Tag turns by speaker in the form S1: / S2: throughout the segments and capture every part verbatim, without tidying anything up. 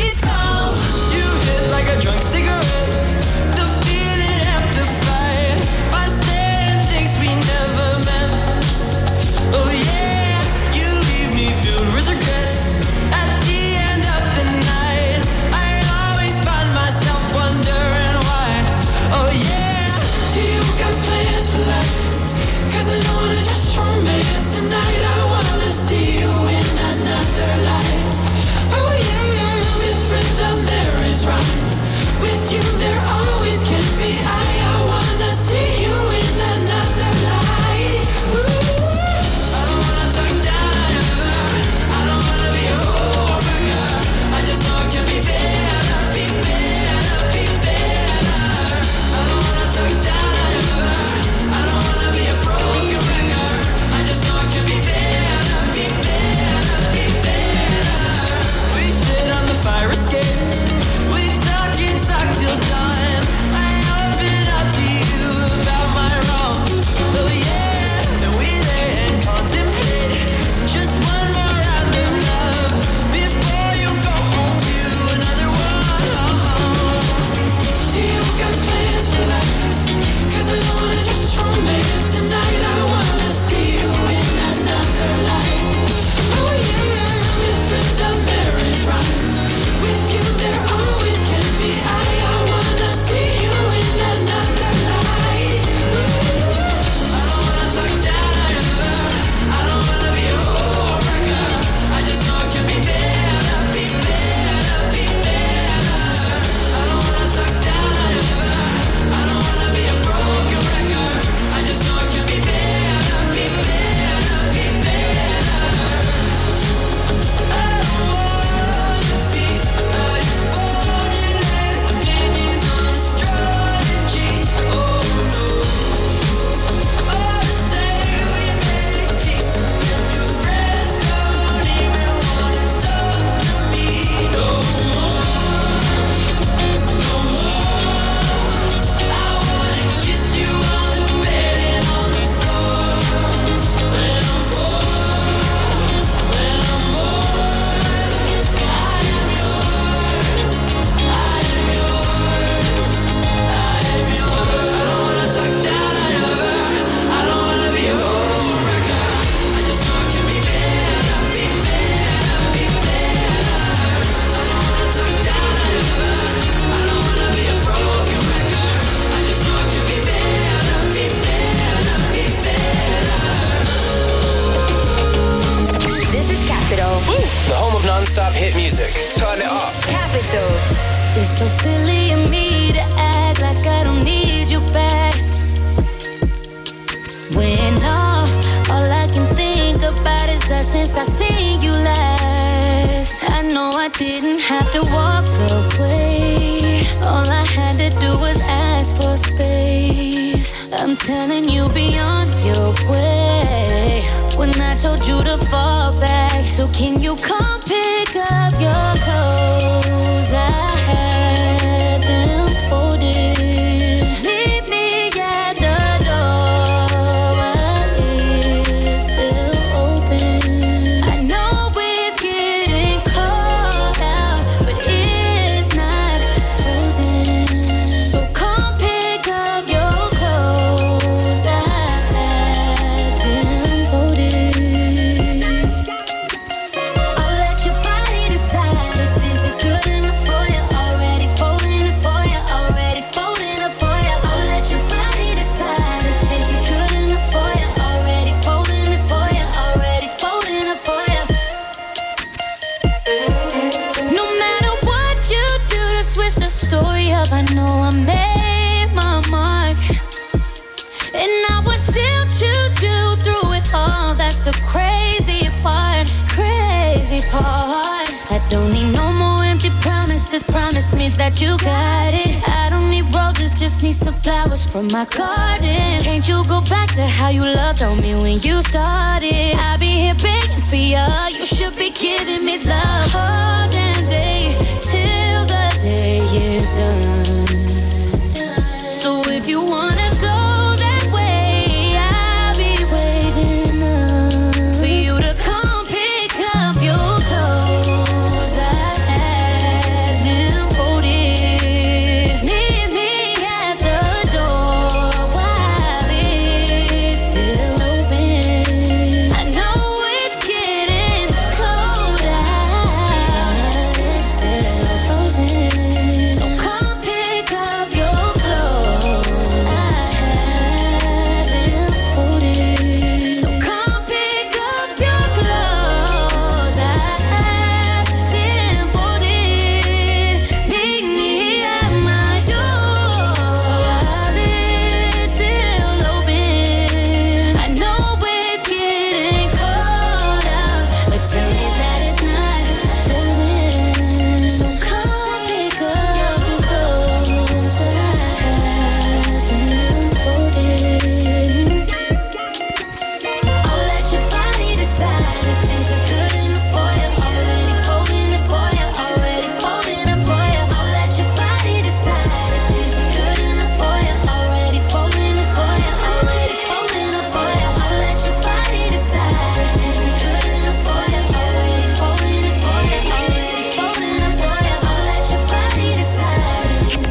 S1: tall. You hit like a drunk cigarette. The feeling amplified by saying things we never meant. Oh yeah, you leave me filled with regret. At the end of the night, I always find myself wondering why. Oh yeah, do you got plans for life? Cause I don't wanna just romance tonight. I wanna see you in another light. Oh yeah, with rhythm there is rhyme. With you there always can be I. I wanna see you in another light. Ooh. I don't wanna talk down ever. I don't wanna be a heartbreaker. I just know it can be better, be better, be better. I don't wanna talk down ever. I don't wanna be a broken record. I just know it can be better, be better, be better. We sit on the fire escape. We talk and talk till dawn. I open up to you about my wrongs. Oh yeah, and we lay and contemplate just one more round of love before you go home to another one. Do you got plans for life? Cause I don't wanna just romance tonight. I wanna see you in another light. Oh yeah, with rhythm there is rhyme. With you there always can be I. I wanna see you in another light. Ooh. I don't wanna talk down ever. I don't wanna be a heartbreaker. I just know it can be better, be better, be better. I don't wanna talk down ever. I don't wanna be a broken record. I just know it can be better, be better, be better. I don't wanna be a euphonic opinions on astrology. Oh no. Oh, say we make peace and then your friends don't even wanna talk to me no more, no more. I wanna kiss you on the bed and on the floor. When I'm bored, when I'm bored, I am yours, I am yours, I am yours. I don't wanna talk down ever. I don't wanna be a heartbreaker. I just know it can be better, be better, be better. I don't wanna talk down ever. I don't wanna be a broken record. I just know it can be better, be better, be better.
S2: This is Capital.
S3: The home of non-stop hit music. Turn it up.
S2: Capital.
S4: It's so silly of me to act like I don't need you back. When all, all I can think about is us since I seen you last. I know I didn't have to walk away. All I had to do was ask for space. I'm telling you, be on your way. When I told you to fall back, so can you come pick up your clothes? I had them folded. Meet me at the door while it's still open. I know it's getting cold out, but it's not frozen. So come pick up your clothes. I had them folded. I'll let your body decide if this is good enough for you. Already folding it for you, already folding it for you. I'll let your body decide if this is good enough for you. Already folding it for you, already folding it for you. No matter what you do to switch the story up, I know I made my mark. And I would still choose you through it all. That's the crazy part, crazy part. I don't need no more empty promises. Promise me that you got it. I don't need roses, just need some flowers from my garden. Can't you go back to how you loved on me when you started? I'll be here begging for you. You should be giving me love all damn day till the day is done. So if you wanna go that way, I'll be waiting up for you to come pick up your clothes. I had losing. So come pick up your clothes. I have them folded. So come pick up your clothes. I have them folded. Meet me at my door while it's still open. I know it's getting cold out, but tell me that it's not frozen. So come pick up your clothes. I have them folded. I'll let your body decide if this is good enough for you. Already folding it for you. Already folding it for you. I'll let your body decide if this is good enough for you. Already folding it for you. Already folding it for you. I'll let your body decide if this is good enough for you. Already folding it for you. Already folding it for you. I'll let your body decide.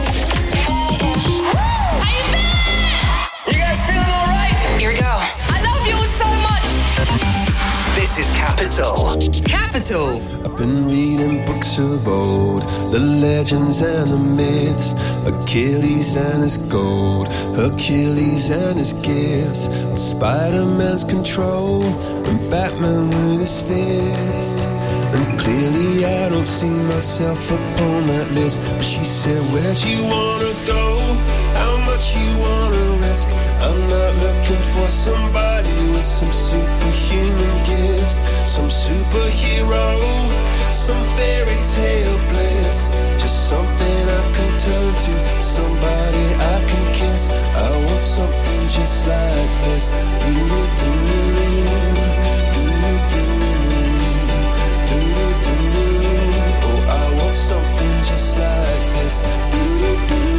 S3: You guys feeling alright?
S5: Here we go.
S6: I love you so much.
S3: This is Capital.
S6: Capital.
S7: I've been reading books of old, the legends and the myths, Achilles and his gold, Hercules and his gifts, and Spider-Man's control, and Batman with his fist. And clearly I don't see myself upon that list. But she said, where'd you wanna go? How much you wanna risk? I'm not looking for somebody with some superhuman gifts, some superhero, some fairy tale bliss. Just something I can turn to, somebody I can kiss. I want something just like this. Do-do-do, do-do-do, do-do-do. Oh, I want something just like this. Do-do-do.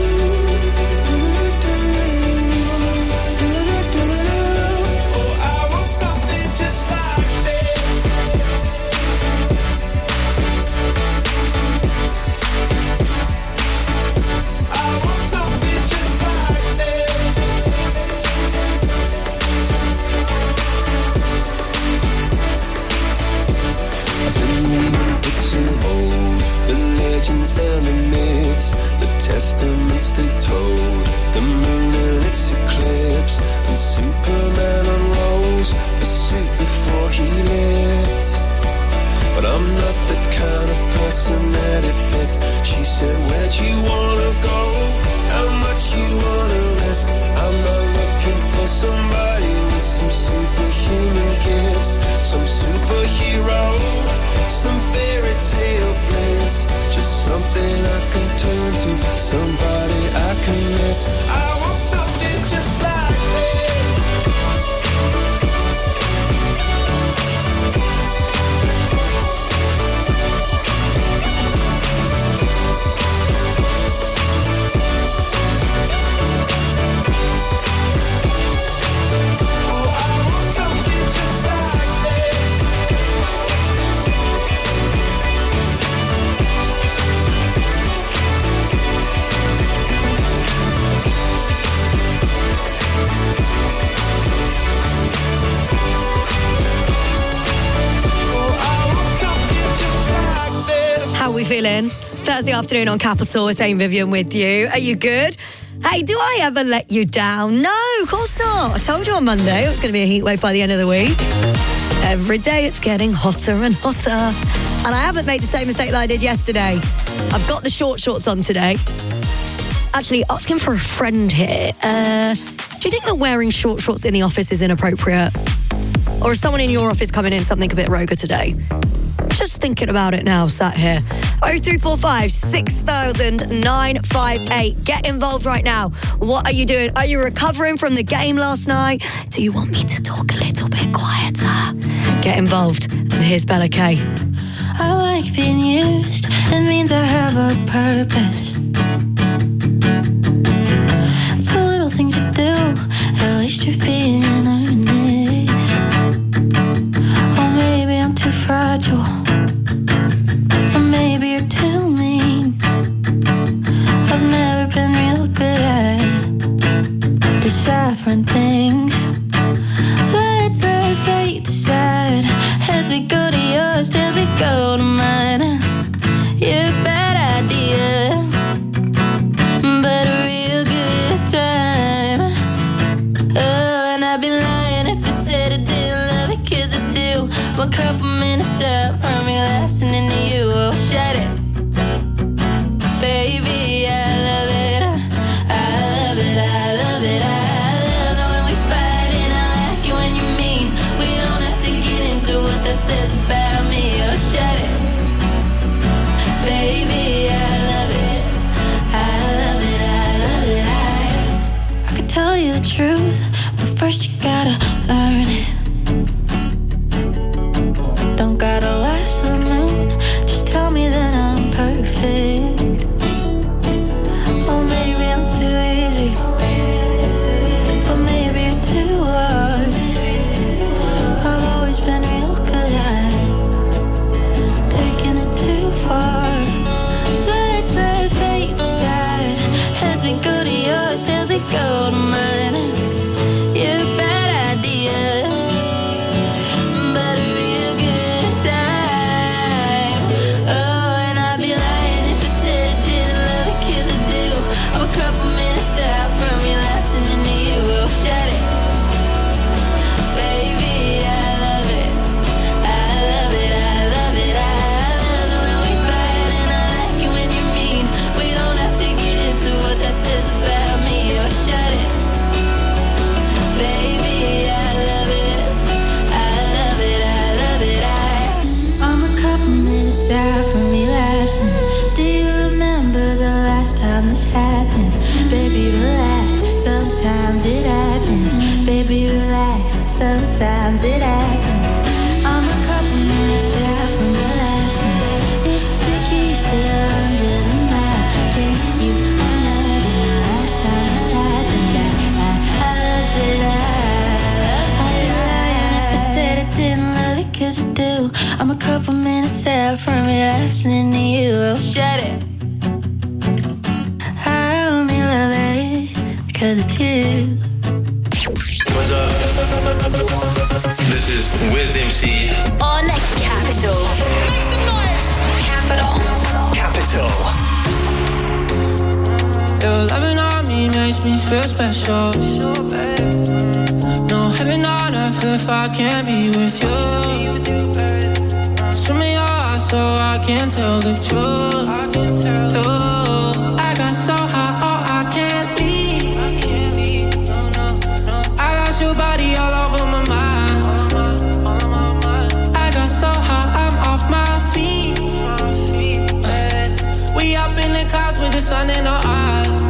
S7: And the myths, the testaments they told, the moon and its eclipse, and Superman unrolls a suit before he lived. But I'm not the kind of person that it fits. She said, where'd you wanna go? How much you wanna risk? I'm not looking for somebody with some superhuman gifts, some superhero, some fairy tale bliss. Just something I can turn to, somebody I can miss. I want something just like this.
S8: How are we feeling? Thursday afternoon on Capital, it's Amy Vivian with you. Are you good? Hey, do I ever let you down? No, of course not. I told you on Monday it was going to be a heat wave by the end of the week. Every day it's getting hotter and hotter. And I haven't made the same mistake that I did yesterday. I've got the short shorts on today. Actually, asking for a friend here. Uh, do you think that wearing short shorts in the office is inappropriate? Or is someone in your office coming in something a bit rogue today? Just thinking about it now, sat here. oh three four five, six thousand, nine five eight. Get involved right now. What are you doing? Are you recovering from the game last night? Do you want me to talk a little bit quieter? Get involved. And here's Bella K.
S4: I like being used. It means I have a purpose. It's the little things you do. At least you're being earnest. Or maybe I'm too fragile. Or maybe you're too mean. I've never been real good at deciphering things. Let's let fate decide. As we go to yours, as we go to mine. You're bad at you go to mine. You're a bad idea, but a real good time. Oh, and I'd be lying if I said I didn't love it, 'cause I do. I'm a couple minutes out from relapsing into you. Oh, shut it, baby, I love it. I love it, I love it, I love it when we fight, and I like it when you're mean. We don't have to get into what that says about me. Oh, shut it, baby, I love it. I love it, I love it, I I'm a couple minutes out from relapsing. Do you remember the last time this happened? Baby, relax, sometimes it happens. Baby, relax, sometimes it happens. I'm a couple minutes out from relapsing. Is the key still under the mat? Can you imagine the last time this happened? I, I, I loved it, I, I loved it. And if I said I didn't love it, 'cause I do. I'm a couple minutes out from relapsing into you. Oh, shut it, I only love it 'cause it's you.
S5: What's up? This is Wiz M C.
S2: On Capital.
S6: Make some noise.
S2: Capital.
S3: Capital.
S1: Your loving on me makes me feel special. No heaven on earth if I can't be with you. Swim me your heart so I can tell the truth. Ooh, I got so high, oh, I can't leave. I got your body all over my mind. I got so high, I'm off my feet. We up in the clouds with the sun in our eyes.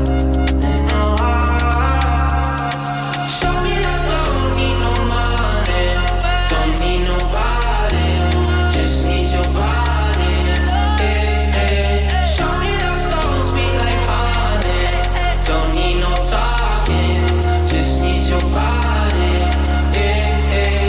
S1: Show me that don't need no money, don't need nobody, just need your body. Eh, eh. Show me that so sweet like honey, don't need no talking, just need your body. Eh, eh.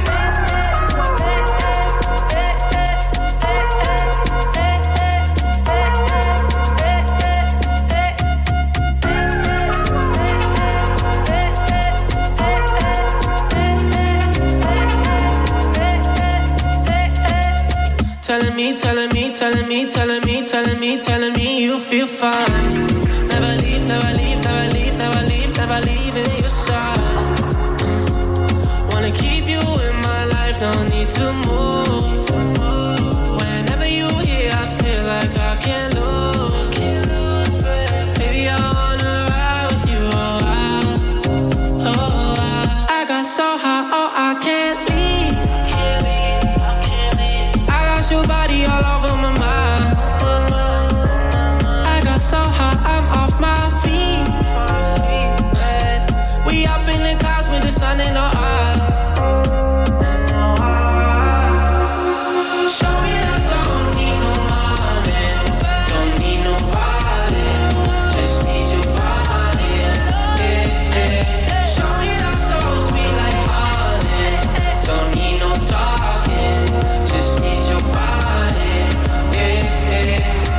S1: Telling me, telling me, telling me, telling me, telling me, telling me you feel fine. Never leave, never leave, never leave, never leave, never leave in your side. Wanna keep you in my life, don't need to move. Whenever you here, I feel like I can't lose. Baby, I wanna ride with you, oh, I, oh, I, I got so high, oh, I can't leave. I got your body all over my mind. I got so high, I'm off my feet. We up in the clouds with the sun in our eyes. Show me that don't need no money, don't need nobody, just need your body. Eh, eh. Show me that so sweet like honey, don't need no talking, just need your body. Eh, eh.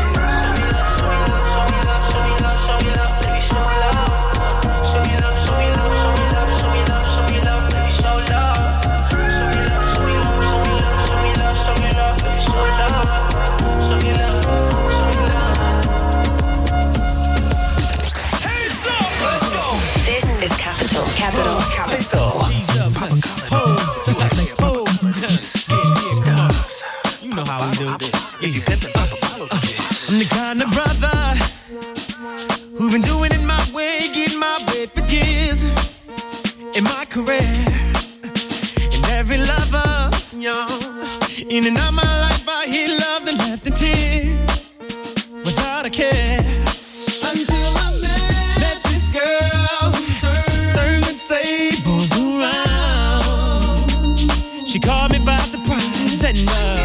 S2: This is Capital. Capital.
S3: Capital.
S9: You know how we do this. I'm the kind of brother who been doing it my way, getting my way for years in my career. And every lover, yo, in and out my life, I hear love and left and tears without a care. Until I met, met this girl, turning tables around. She caught me by surprise and uh,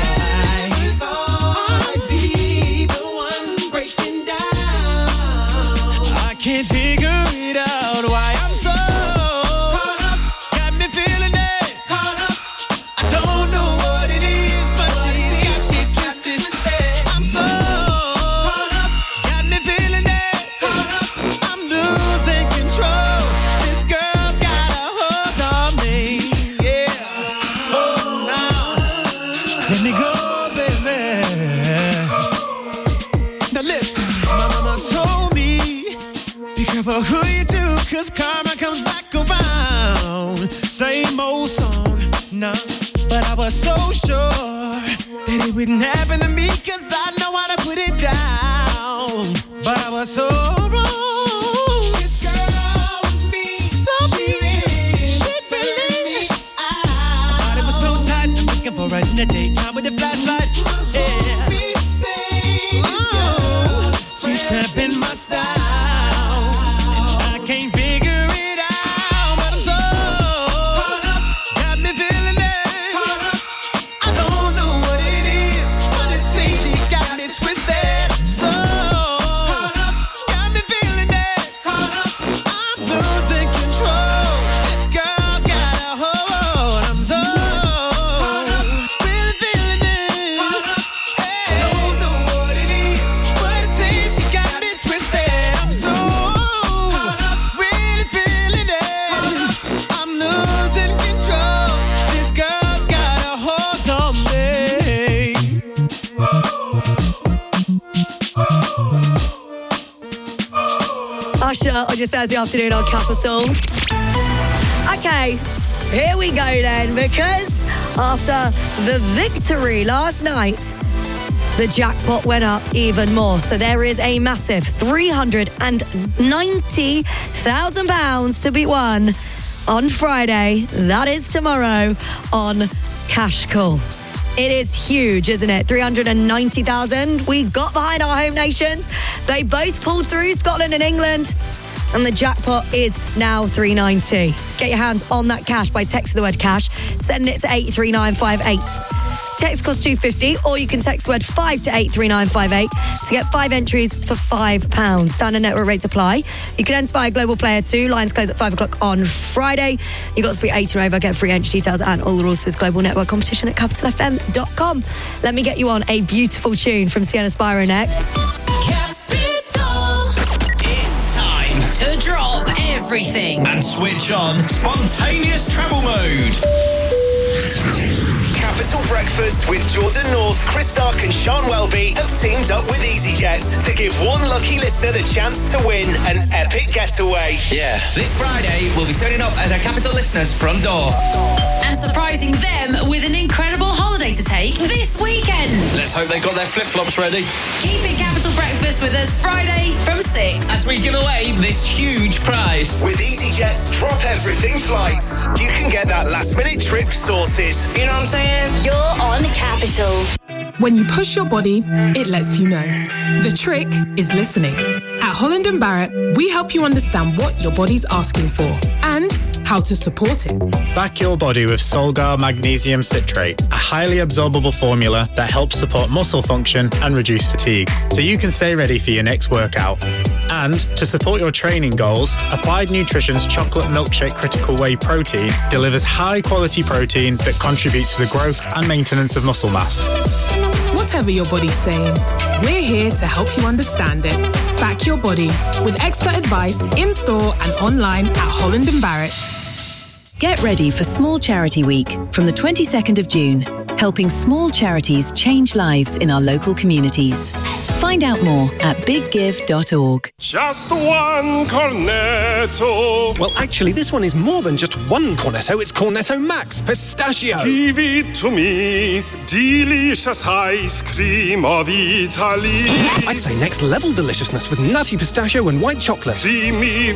S9: can't figure it out why I'm so caught up, got me feeling it, caught up. I don't know what it is, but she's got me twisted. I'm so caught up, got me feeling it, caught up. I'm losing cause karma comes back around. Same old song, nah. But I was so sure that it wouldn't happen to me, cause I know how to put it down. But I was so wrong. This girl with me, so she, she really me out. My body was so tight, I'm looking for her in the daytime with the flashlight. Yeah. Oh, she's cramping my style, and I can't figure it out. But I'm so got me feeling it. I don't know what it is, but it seems she's got me twisted. So got me feeling it. I'm losing control. This girl's got a hold. I'm so really feeling it. I don't know what it is, but it seems she got me twisted. I'm so really feeling it. I'm losing control. This girl's got a hold on me.
S8: Usher on your Thursday afternoon on Capital. Okay, here we go then, because after the victory last night, the jackpot went up even more. So there is a massive three hundred ninety thousand pounds to be won on Friday. That is tomorrow on Cash Call. It is huge, isn't it? three hundred ninety thousand. We got behind our home nations. They both pulled through, Scotland and England. And the jackpot is now three hundred ninety. Get your hands on that cash by texting the word cash. Send it to eight three nine five eight. Text costs two pounds fifty, or you can text the word five to eight three nine five eight to get five entries for five pounds. Standard network rates apply. You can enter by Global Player two. Lines close at five o'clock on Friday. You've got to be eighteen over. Get free entry details and all the rules for this Global Network competition at capital f m dot com. Let me get you on a beautiful tune from Sienna Spyro next.
S1: Capital.
S5: It's time
S2: To drop everything.
S5: and switch on spontaneous travel mode.
S3: Capital Breakfast with Jordan North, Chris Stark and Sean Welby have teamed up with EasyJet to give one lucky listener the chance to win an epic getaway.
S5: Yeah.
S10: This Friday, we'll be turning up at a Capital listener's front door.
S2: And surprising them with an incredible holiday to take this weekend.
S5: Let's hope they've got their flip-flops ready.
S2: Keep it Capital Breakfast with us Friday from six.
S10: As we give away this huge prize.
S3: With EasyJet's Drop Everything flights, you can get that last-minute trip sorted.
S10: You know what I'm saying?
S2: You're on Capital.
S11: When you push your body, it lets you know. The trick is listening. At Holland and Barrett, we help you understand what your body's asking for and how to support it.
S12: Back your body with Solgar Magnesium Citrate, a highly absorbable formula that helps support muscle function and reduce fatigue, so you can stay ready for your next workout. And to support your training goals, Applied Nutrition's Chocolate Milkshake Critical Whey Protein delivers high-quality protein that contributes to the growth and maintenance of muscle mass.
S11: Whatever your body's saying, we're here to help you understand it. Back your body with expert advice in-store and online at Holland and Barrett.
S13: Get ready for Small Charity Week from the twenty-second of June, helping small charities change lives in our local communities. Find out more at big give dot org.
S14: Just one Cornetto.
S15: Well, actually, this one is more than just one Cornetto. It's Cornetto Max Pistachio.
S14: Give it to me. Delicious ice cream of Italy.
S15: I'd say next level deliciousness with nutty pistachio and white chocolate.
S14: Creamy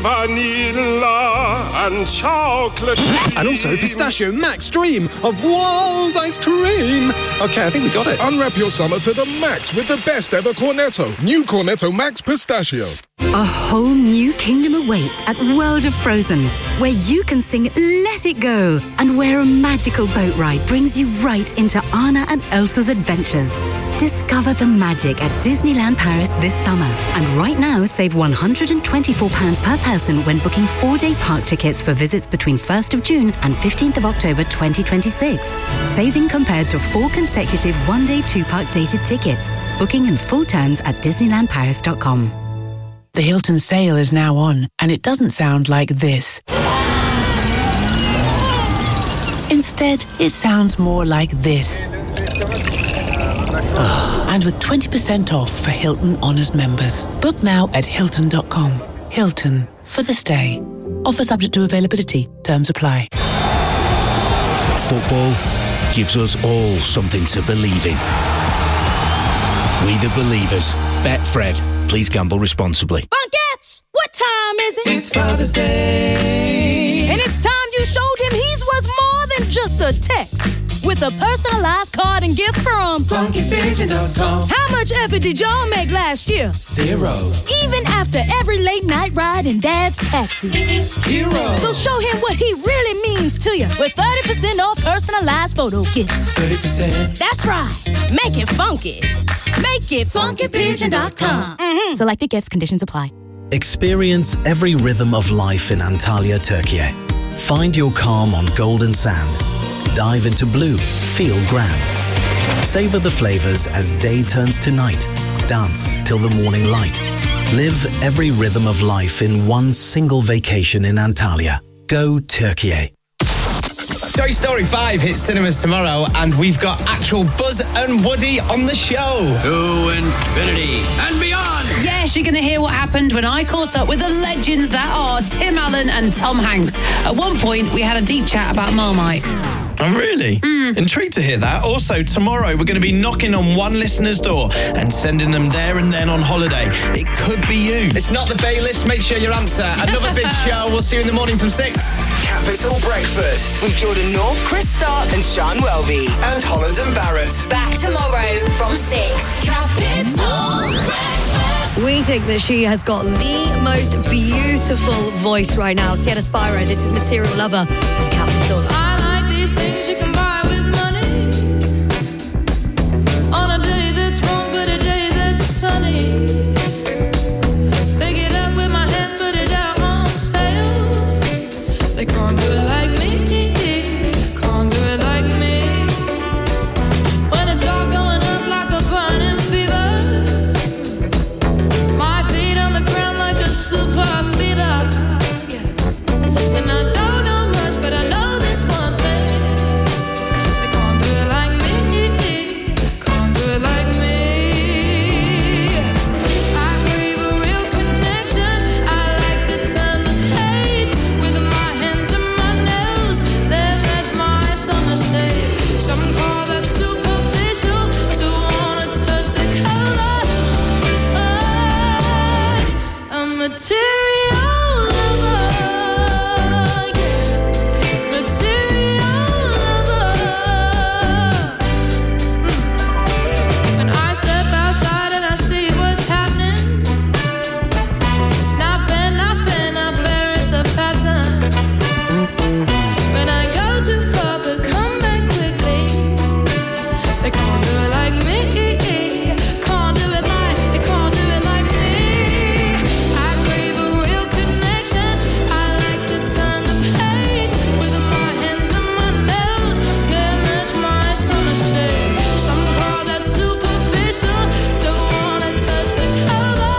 S14: vanilla and chocolate.
S15: And also Pistachio Max Dream of Walls ice cream. Okay, I think we got it.
S16: Unwrap your summer to the max with the best ever Cornetto. New Cornetto Max Pistachio.
S17: A whole new kingdom awaits at World of Frozen, where you can sing Let It Go, and where a magical boat ride brings you right into Anna and Elsa's adventures. Discover the magic at Disneyland Paris this summer. And right now, save one hundred twenty-four pounds per person when booking four-day park tickets for visits between first of June and fifteenth of October twenty twenty-six. Saving compared to four consecutive one-day two-park dated tickets. Booking and full terms at disneyland paris dot com.
S18: The Hilton sale is now on, and it doesn't sound like this. Instead, it sounds more like this. And with twenty percent off for Hilton Honors members. Book now at hilton dot com. Hilton, for the stay. Offer subject to availability. Terms apply.
S19: Football gives us all something to believe in. We the Believers. Betfred. Please gamble responsibly.
S20: Bunkettes, what time is it?
S9: It's Father's Day.
S20: And it's time you showed him he's worth more than just a text. With a personalized card and gift from
S9: funky pigeon dot com.
S20: How much effort did y'all make last year?
S9: Zero.
S20: Even after every late night ride in Dad's taxi.
S9: Hero.
S20: So show him what he really means to you with thirty percent off personalized photo gifts.
S9: thirty percent.
S20: That's right. Make it funky. Make it funky pigeon dot com. Mm-hmm. Selected gifts, conditions apply.
S21: Experience every rhythm of life in Antalya, Turkey. Find your calm on golden sand. Dive into blue, feel grand. Savor the flavors as day turns to night. Dance till the morning light. Live every rhythm of life in one single vacation in Antalya. Go Turkey.
S10: Toy Story five hits cinemas tomorrow, and we've got actual Buzz and Woody on the show.
S5: To infinity and beyond.
S2: Yes, you're going to hear what happened when I caught up with the legends that are Tim Allen and Tom Hanks. At one point, we had a deep chat about Marmite.
S5: Oh, really?
S2: Mm.
S5: Intrigued to hear that. Also, tomorrow we're going to be knocking on one listener's door and sending them there and then on holiday. It could be you.
S10: It's not the bailiffs. Make sure you answer. Another big show. We'll see you in the morning from six.
S3: Capital Breakfast with Jordan North, Chris Stark and Sean Welby and Holland and Barrett.
S4: Back tomorrow from six. Capital Breakfast.
S8: We think that she has got the most beautiful voice right now. Sienna Spyro, this is Material Lover on Capital.
S22: I like these things you can buy with money. On a day that's wrong, but a day that's sunny. Pick it up with my hands, put it out on sale. They can't do it like me. Can't do it like me. When it's all going up like a burning fever. My feet on the ground like a super feeder. And I don't know much, but I know this one thing. They can't do it like me. Can't do it like me. I crave a real connection. I like to turn the page with my hands and my nails. They match my summer shade. Some call that superficial, to wanna touch the color. But I, I'm material lover. Yeah. Material lover. Mm. When I step outside and I see what's happening, it's not fair, not fair, not fair, it's a pattern. When I go too far but come back quickly, they can't do it like me. Can't do it like, they can't do it like me. I crave a real connection. I like to turn the page with my hands and my nails. They match my summer shade. Some call that superficial, don't wanna touch the color.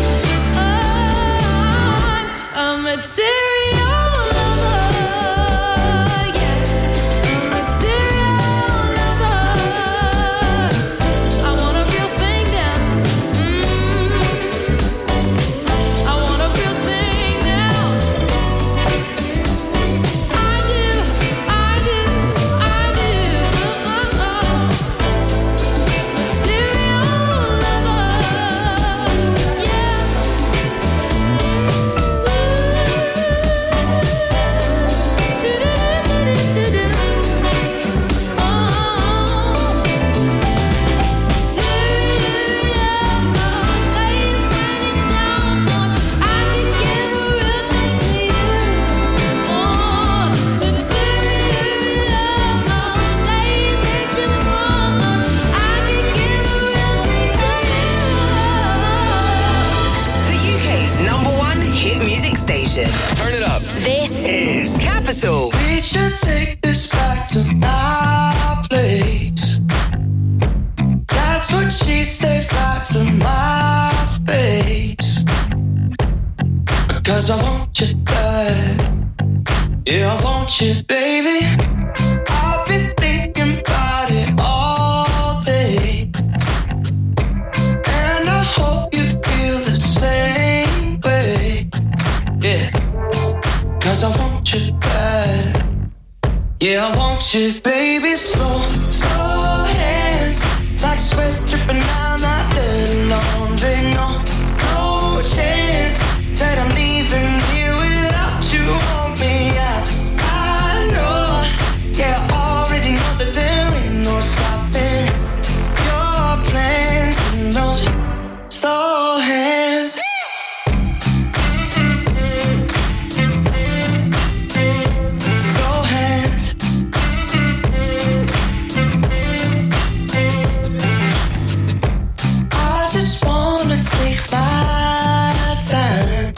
S22: I'm a material lover. Yeah, I'm a material lover. I want a real thing now. Mm. I want a real thing now. I do, I do, I do. Material lover. Yeah.
S6: The U K's number one hit music station.
S5: Turn it up.
S6: This is Capital.
S9: We should take this back to my place. That's what she said back to my face. Because I want you back. Yeah, I want you, baby. I've been thinking about it all day. And I hope you feel the same way. Yeah.
S1: 'cause I want you bad. Yeah, I want you, baby. Slow, slow hands, like sweat dripping down my dirty laundry. No, no chance that I'm leaving here without you on me. I, I know, yeah, I already know that there ain't no stopping your plans and those slow hands. Slow hands. I just wanna take my time.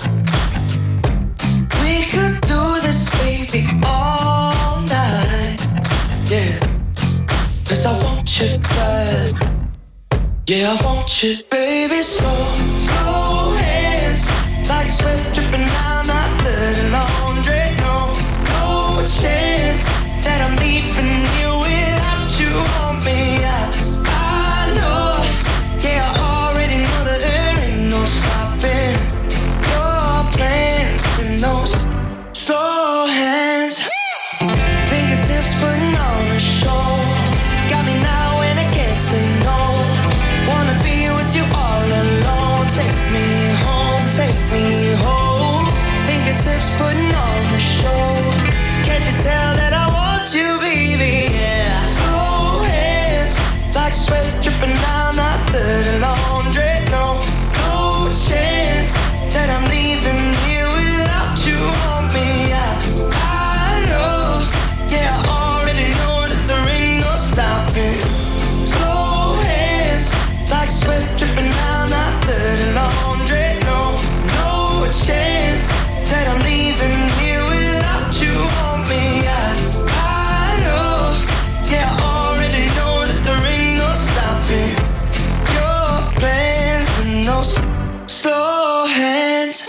S1: We could do this, baby, all night. Yeah, 'cause I want you bad. Yeah, I want you, baby. Slow, slow hands, like sweat dripping down my dirty laundry. No, no chance that I'm leaving you without you on me. I, I know, yeah, I already know that there ain't no stopping your plans in those slow hands. Fingertips putting on a show, got me now and I can't say no. Wanna be with you all alone. Take me home, take me home. Fingertips putting on a show. Can't you tell that I want you, baby? Yeah. Slow hands, like sweat dripping down my dirty laundry. No, no chance that I'm leaving here without you on me. I, I know, yeah, I already know that there ain't no stopping. Slow hands, like sweat dripping down my dirty laundry. No, no chance that I'm leaving here without you on me. I, I know, yeah, I already know that there ain't no stopping your plans and those slow hands.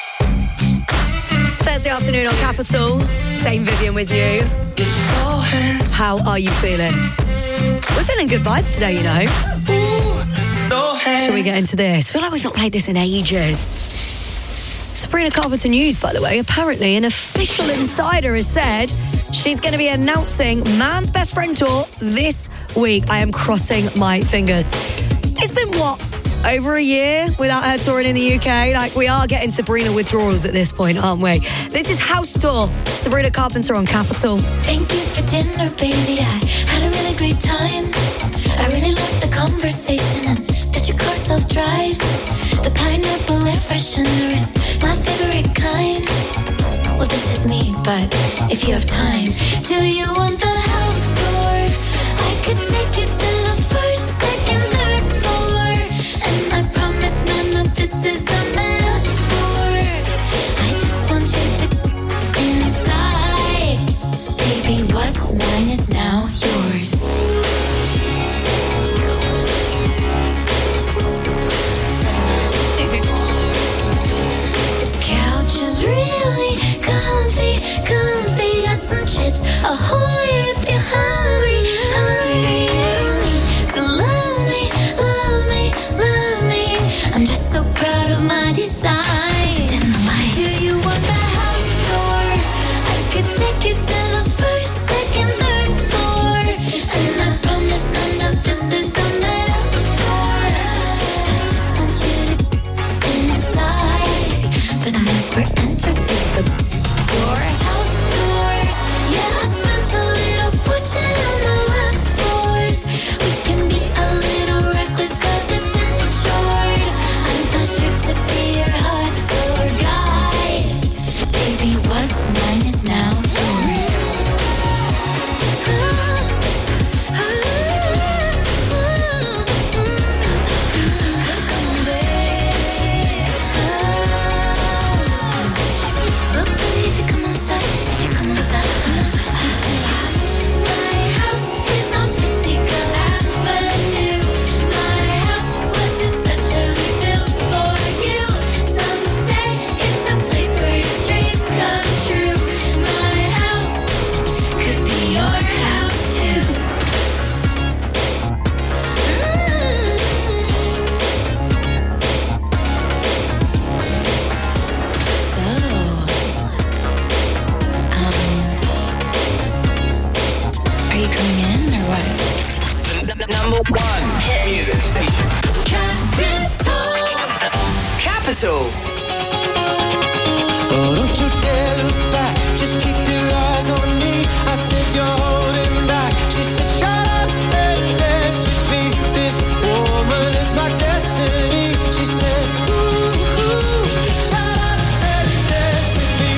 S8: Thursday afternoon on Capital. Same Vivian with you. How are you feeling? We're feeling good vibes today, you know. Shall we get into this? I feel like we've not played this in ages. Sabrina Carpenter news, by the way. Apparently, an official insider has said she's going to be announcing Man's Best Friend Tour this week. I am crossing my fingers. It's been, what, over a year without her touring in the U K? Like, we are getting Sabrina withdrawals at this point, aren't we? This is House Tour. Sabrina Carpenter on Capital.
S4: Thank you for dinner, baby. I had a really great time. I really loved the conversation and that your car self-drives. The pineapple air freshener is my favorite kind. Well, this is me, but if you have time, do you want the house tour? I could take you to the first, second, third floor, and I promise none of this is a metaphor. I just want you to inside. Baby, what's mine is now yours. Really comfy, comfy. Got some chips, ahoy if you're hungry, hungry, hungry. So love me, love me, love me. I'm just so proud of my design. Do you want the house tour? I could take you to the first, second, third floor, and I promise none of this is a metaphor. I just want you to inside, but I never enter the door. House door, yeah, I spent a little fortune on the wax floors. We can be a little reckless 'cause it's insured. I'm pleasured to be your hot tour guide. Baby, what's mine is now yours.
S6: Capital.
S1: Oh, don't you dare look back, just keep your eyes on me. I said you're holding back. She said shut up and dance with me. This woman is my destiny. She said ooh, ooh, shut up and dance with me.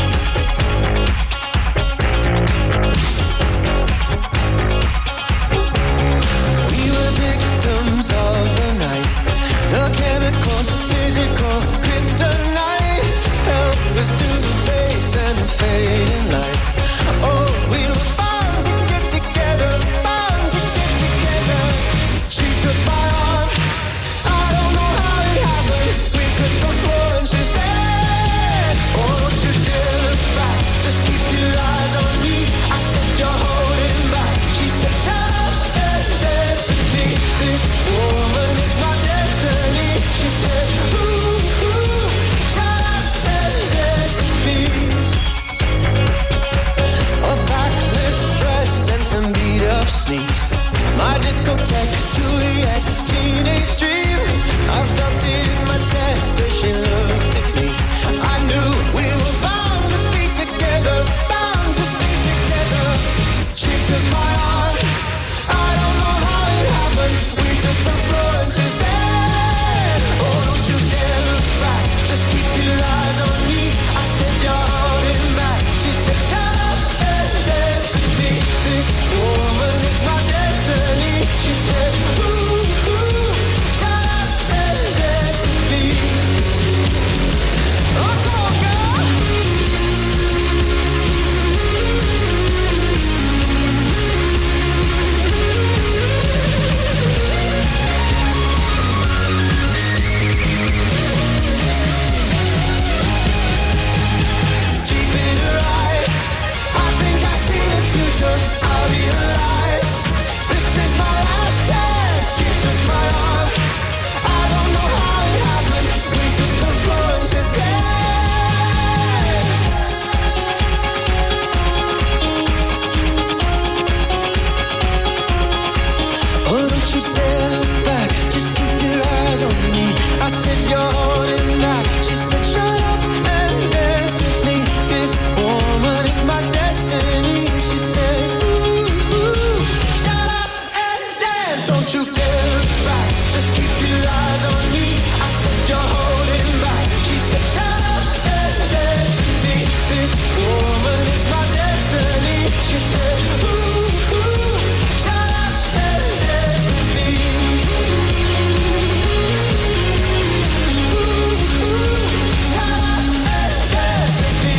S1: We were victims of the night, the chemical, physical kryptonite. Help us to the base and the fading light. Oh, we were bound to get together, bound to get together. She took my arm, I don't know how it happened. We took the floor and she said, oh, don't you dare look back, just keep your eyes on me. I said you're holding back. She said shut up and dance with me. This woman is my destiny. She said ooh, ooh, shut up and dance with me. A backless dress and some beat up sneaks. My discotheque, Juliet, teenage dream. I felt it in my chest as she looked at me. I knew we were bound to be together, bound to be together. She took my arm, I don't know how it happened. We took the floor and she said, oh, don't you dare look back, just keep your eyes on me. I said you're holding back. She said shut up and dance with me. This woman is my destiny. She said ooh, ooh, shut up and dance with me. Oh, come on, girl. Deep in her eyes, I think I see the future. I realize this is my last chance. She took my arm, I don't know how it happened. We took the floor and she said, oh, don't you dare look back, just keep your eyes on me. I said you're holding back. She said shut up and dance with me. This woman is my destiny. She said ooh, ooh, shut up and dance. Don't you dare look back, just keep your eyes on me. I said you're holding back. She said shut up and dance with me. This woman is my destiny. She said ooh, ooh, shut up and dance with me. Ooh, ooh, shut up and dance with me.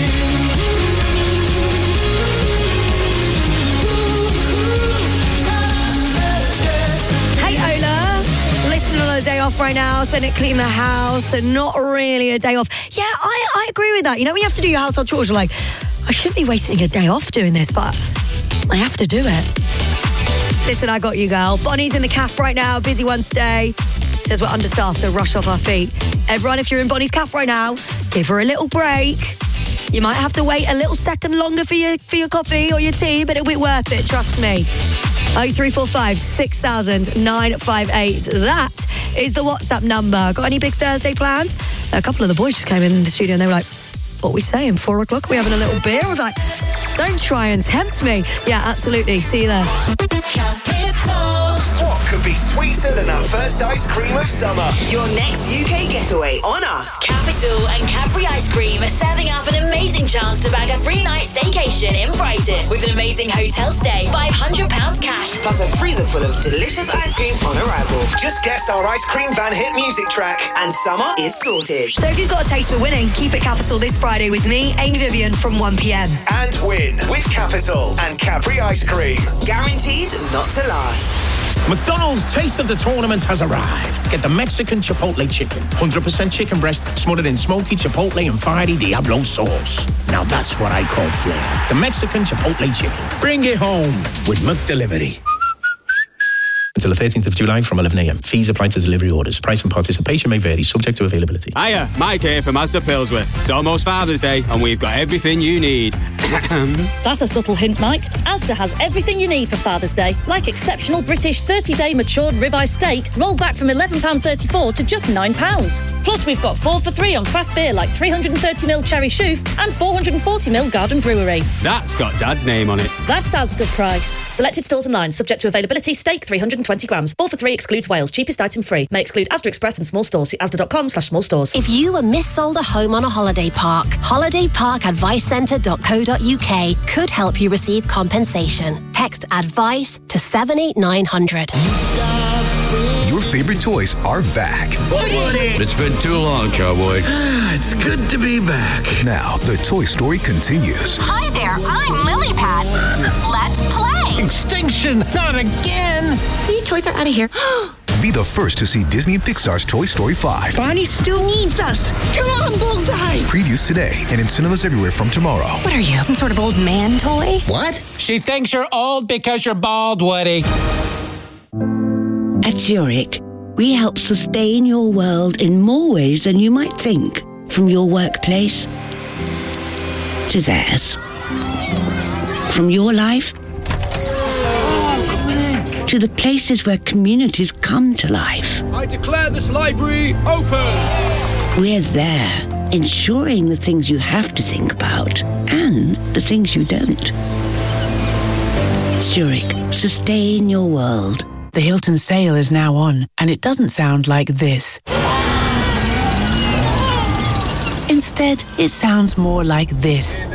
S8: Hey Ola, listening on a day off right now, spend it cleaning the house and not really a day off. Yeah, I, I agree with that. You know, when you have to do your household chores, you're like, I shouldn't be wasting a day off doing this, but I have to do it. Listen, I got you, girl. Bonnie's in the cafe right now, busy one today. Says we're understaffed, so rush off our feet. Everyone, if you're in Bonnie's cafe right now, give her a little break. You might have to wait a little second longer for your for your coffee or your tea, but it'll be worth it, trust me. oh three four five, six thousand, nine five eight. That is the WhatsApp number. Got any big Thursday plans? A couple of the boys just came in the studio and they were like, what are we saying? Four o'clock? Are we having a little beer? I was like, don't try and tempt me. Yeah, absolutely. See you there.
S3: What could be sweeter than that first ice cream of summer?
S6: Your next U K getaway on us.
S7: Capital and Cadbury Ice Cream are serving up an amazing chance to bag a three-night staycation in Brighton with an amazing hotel stay, five hundred pounds cash,
S6: Plus a freezer full of delicious ice cream on arrival.
S3: Just guess our ice cream van hit music track.
S6: And summer is sorted.
S8: So if you've got a taste for winning, keep it Capital this Friday with me, Amy Vivian, from one p.m.
S3: And win with Capital and Cadbury Ice Cream.
S6: Guaranteed not to last.
S19: McDonald's Taste of the Tournament has arrived. Get the Mexican Chipotle Chicken. one hundred percent chicken breast smothered in smoky Chipotle and fiery Diablo sauce. Now that's what I call flair. The Mexican Chipotle Chicken. Bring it home with McDelivery. until the thirteenth of July from eleven a m. Fees apply to delivery orders. Price and participation may vary, subject to availability.
S11: Hiya, Mike here from Asda Pillsworth. It's almost Father's Day and we've got everything you need.
S12: That's a subtle hint, Mike. Asda has everything you need for Father's Day, like exceptional British thirty-day matured ribeye steak, rolled back from eleven pounds thirty-four to just nine pounds. Plus, we've got four for three on craft beer like three hundred thirty milliliter Cherry Shoof and four hundred forty milliliter Garden Brewery.
S11: That's got Dad's name on it.
S12: That's Asda price. Selected stores and lines, subject to availability. Steak three hundred twenty grams. four for three excludes Wales. Cheapest item free. May exclude Asda Express and small stores. See asda.com slash small stores.
S23: If you were missold a home on a holiday park, holiday park advice centre dot co dot uk could help you receive compensation. Text ADVICE to seven eight nine hundred.
S24: Your favorite toys are back.
S25: Woody! It's been too long, cowboy.
S24: It's good to be back. Now, the Toy Story continues.
S26: Hi there, I'm Lily Pad. Let's play.
S25: Extinction! Not again!
S26: The toys are out of here.
S24: Be the first to see Disney and Pixar's Toy Story five.
S26: Bonnie still needs us. Come on, Bullseye.
S24: Previews today and in cinemas everywhere from tomorrow.
S26: What are you, some sort of old man toy?
S25: What? She thinks you're old because you're bald, Woody.
S27: At Zurich, we help sustain your world in more ways than you might think. From your workplace to theirs. From your life to the places where communities come to life.
S15: I declare this library open.
S27: We're there, ensuring the things you have to think about and the things you don't. Zurich, sustain your world.
S18: The Hilton sale is now on, and it doesn't sound like this. Instead, it sounds more like this.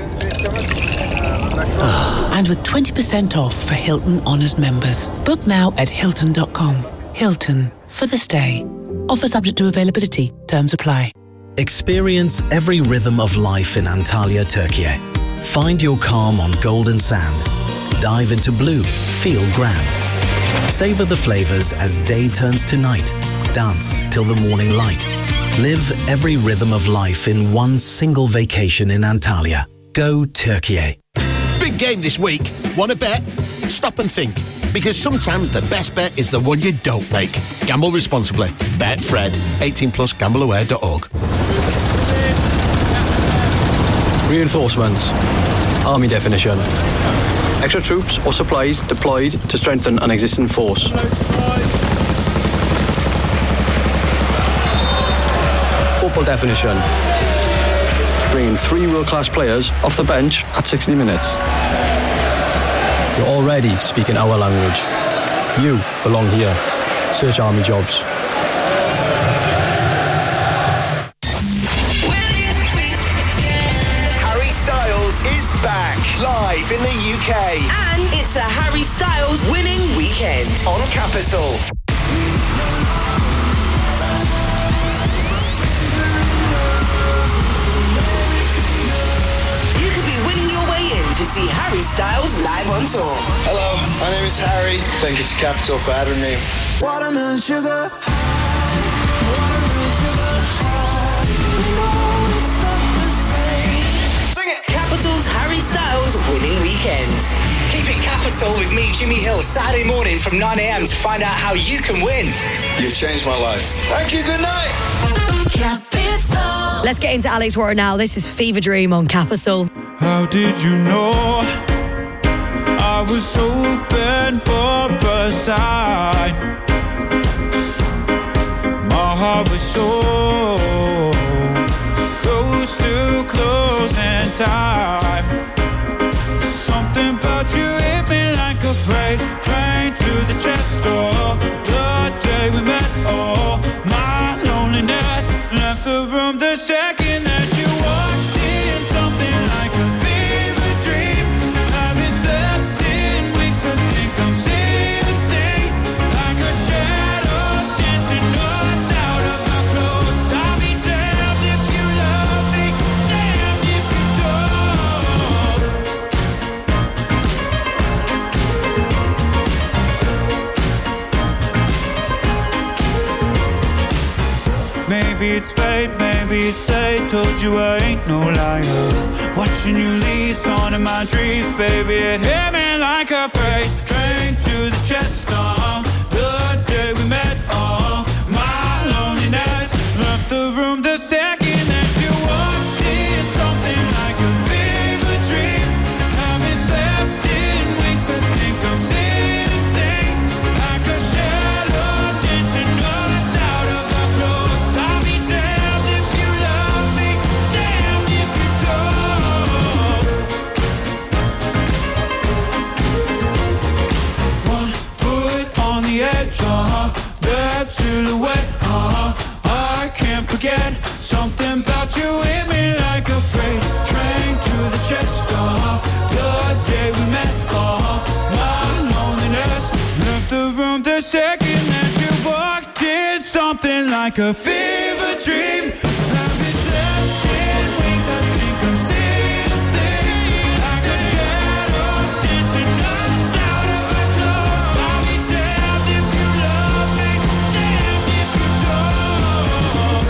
S18: And with twenty percent off for Hilton Honors members. Book now at hilton dot com. Hilton, for the stay. Offer subject to availability. Terms apply.
S21: Experience every rhythm of life in Antalya, Turkey. Find your calm on golden sand. Dive into blue. Feel grand. Savor the flavors as day turns to night. Dance till the morning light. Live every rhythm of life in one single vacation in Antalya. Go Turkey.
S28: Big game this week. Want to bet? Stop and think. Because sometimes the best bet is the one you don't make. Gamble responsibly. Bet Fred. eighteen plus gamble aware dot org.
S29: Reinforcements. Army definition. Extra troops or supplies deployed to strengthen an existing force. Football definition. Bringing three world-class players off the bench at sixty minutes. You're already speaking our language. You belong here. Search Army Jobs.
S3: Harry Styles is back live in the U K.
S6: And it's a Harry Styles winning weekend
S3: on Capital.
S6: You could be winning your way in to see Harry Styles live on tour.
S30: Hello, my name is Harry. Thank you to Capital for having me.
S1: Watermelon sugar.
S6: Capital's Harry Styles winning weekend.
S3: Keep it Capital with me, Jimmy Hill, Saturday morning from nine a m to find out how you can win.
S30: You've changed my life. Thank you, good night.
S8: Capital. Let's get into Alex Warren now. This is Fever Dream on Capital.
S31: How did you know I was hoping for a sign? My heart was so close to closing time. Something about you hit me like a freight train to the chest door. The day we met, oh, my loneliness left the room the second that you walked in. Something like a fever dream. Haven't slept in weeks. I think I'm seeing things like a shadows dancing us out of our clothes. I'll be damned if you love me, damned if you don't. Maybe it's fate, maybe it's fate. Told you I ain't no liar. Watching you leave on in my dreams, baby. It hit me like a freight train to the chest of the room the second that you walked in. Something like a fever dream. Haven't slept in weeks. I think I'm seeing things like a shadow dancing on us out of our clothes. I'll be damned if you love me, damned if you don't. One foot on the edge, uh-huh. That silhouette, uh-huh. I can't forget something about you hit me like a freight train to the chest, uh-huh. The day we met, uh-huh. My loneliness left the room the second that you walked in. Something like a fever dream. Haven't slept in weeks. I think I'm seeing things like a shadows dancing us out of our clothes. I'll be damned if you love me, damned if you don't.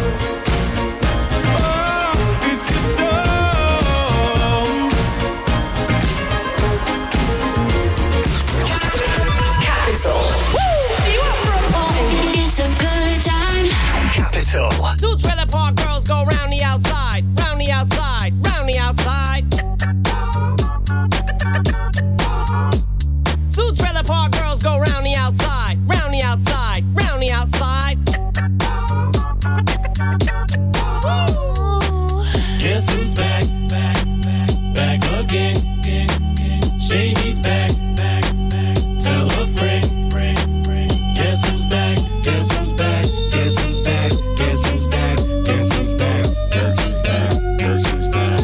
S31: Oh, if you don't.
S1: Capital.
S7: You up for a party? It's a good time.
S3: Capital.
S2: Two trailer park girls go round the outside, round the outside, round the outside. Two trailer park girls go round the outside, round the outside, round the outside.
S31: Guess who's back? Back, back, back again. Shady's back. Back, back. Tell a friend. Guess who's back? Guess who's back? Guess who's back? Guess who's back? Guess who's back? Guess who's back? Guess who's back?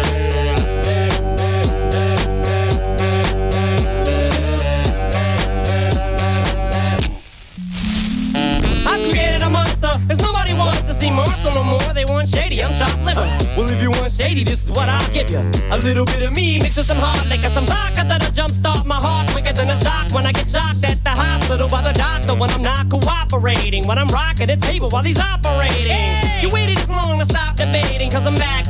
S2: I've created a monster, cause nobody wants to see Marshall no more. They want Shady, I'm chopped liver. Well, if you want Shady, this is what I'll give you. A little bit of me mixed with some hard liquor, some vodka that'll jumpstart my heart quicker than a shock when I get shocked at the hospital by the doctor when I'm not cooperating, when I'm rocking the table while he's operating. Hey! You waited this long to stop debating, cause I'm back.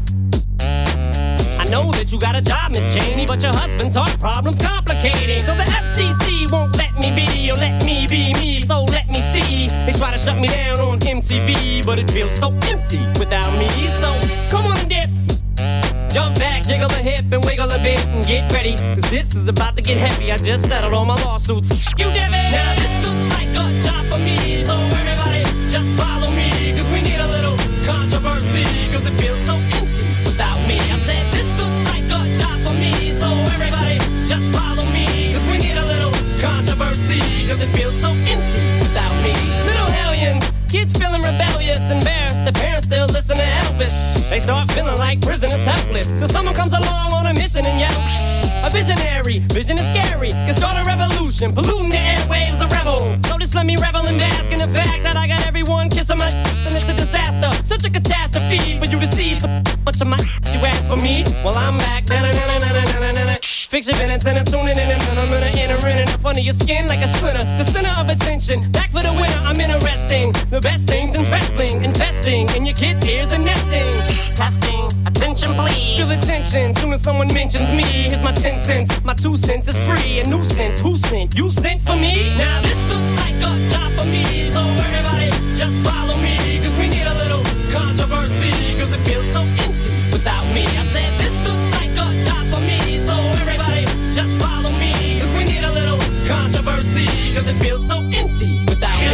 S2: I know that you got a job, Miss Cheney, but your husband's heart problem's complicating. So the F C C won't let me be, or let me be me, so let me see. They try to shut me down on M T V, but it feels so empty without me. So come on and dip, jump back, jiggle a hip and wiggle a bit and get ready, cause this is about to get heavy. I just settled all my lawsuits. You did it! Now this looks like a job for me, so everybody just follow me, cause we need a little controversy, cause it feels so empty without me. I said this looks like a job for me, so everybody just follow me, cause we need a little controversy, cause it feels so empty without me. Little hellions, kids feeling rebellious, embarrassed, the parents still listen to Elvis. They start feeling like prisoners helpless, till someone comes along on a mission and yells, a visionary, vision is scary, can start a revolution, polluting the airwaves, a rebel. So just let me revel and bask in the fact that I got everyone kissing my and it's a disaster, such a catastrophe for you to see. So much of my ass you ask for me, well I'm back. Na-na-na-na-na-na-na-na. Fix your minutes and I'm tuning in and I'm gonna enter in and up under your skin like a splinter. The center of attention, back for the winner, I'm interesting. The best things in wrestling, investing in your kids' ears and nesting. Testing, attention please. Feel the tension, soon as someone mentions me. Here's my ten cents, my two cents is free. A nuisance, who sent? You sent for me? Now this looks like a job for me, so everybody just follow me, cause we need a little controversy, cause it feels so empty without me. I said this looks like a job for me, so everybody just follow me, cause we need a little controversy, cause it feels so empty without me.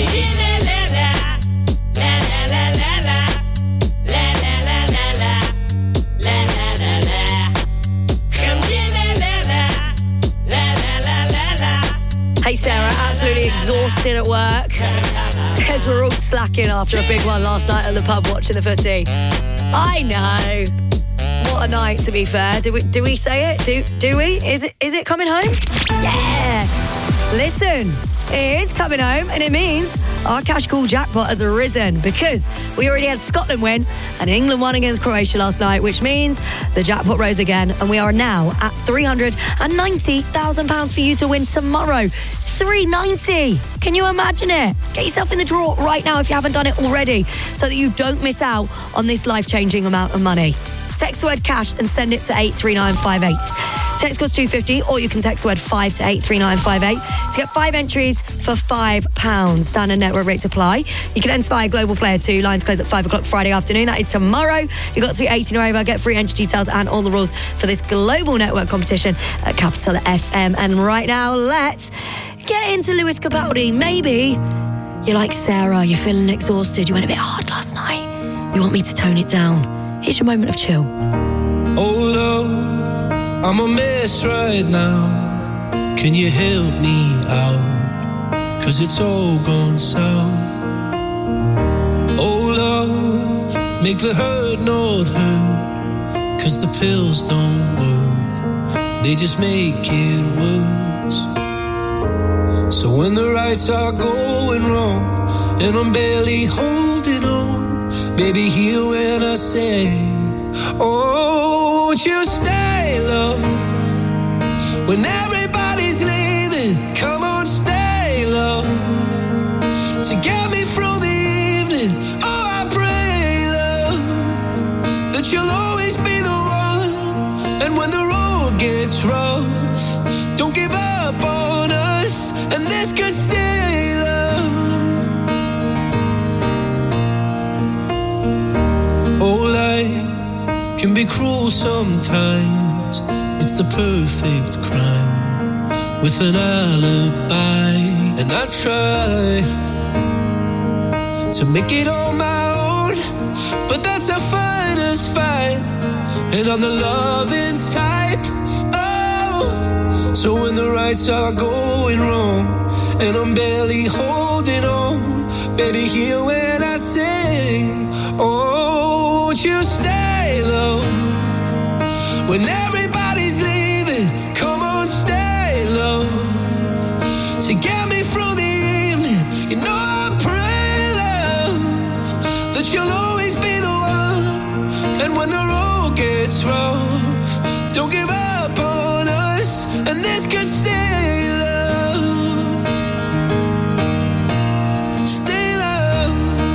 S8: Hey Sarah, absolutely exhausted at work. Says we're all slacking after a big one last night at the pub watching the footy. I know. What a night, to be fair. Do we do we say it? Do do we? Is it is it coming home? Yeah. Listen, it is coming home, and it means our cash call jackpot has risen because we already had Scotland win and England won against Croatia last night, which means the jackpot rose again, and we are now at three hundred ninety thousand pounds for you to win tomorrow. three ninety. Can you imagine it? Get yourself in the draw right now if you haven't done it already, so that you don't miss out on this life-changing amount of money. Text the word cash and send it to eight three nine five eight. Text costs two fifty, or you can text the word five to eight three nine five eight to get five entries for five pounds. Standard network rates apply. You can enter by Global Player two. Lines close at five o'clock Friday afternoon. That is tomorrow. You've got to be eighteen or over. Get free entry details and all the rules for this global network competition at Capital F M. And right now, let's get into Lewis Capaldi. Maybe you're like Sarah, you're feeling exhausted, you went a bit hard last night. You want me to tone it down. Here's your moment of chill.
S4: Oh, love, I'm a mess right now. Can you help me out? Cause it's all gone south. Oh, love, make the hurt not hurt. Cause the pills don't work, they just make it worse. So when the rights are going wrong and I'm barely holding on, baby, hear when I say, oh, won't you stay, love? When everybody's leaving, come on, stay, love. To get me through the evening, oh, I pray, love, that you'll always be the one. And when the road gets rough, don't give up on us, and this could stay, love. Oh, life can be cruel sometimes. It's the perfect crime with an alibi. And I try to make it on my own, but that's a fighter's fight. And I'm the loving type. Oh, so when the rights are going wrong and I'm barely holding on, baby, hear when I sing, oh, won't you stay, love? When everybody's leaving, come on, stay, love. To get me through the evening, you know I pray, love, that you'll always be the one. And when the road gets rough, don't give up on us, and this could stay, love. Stay, love.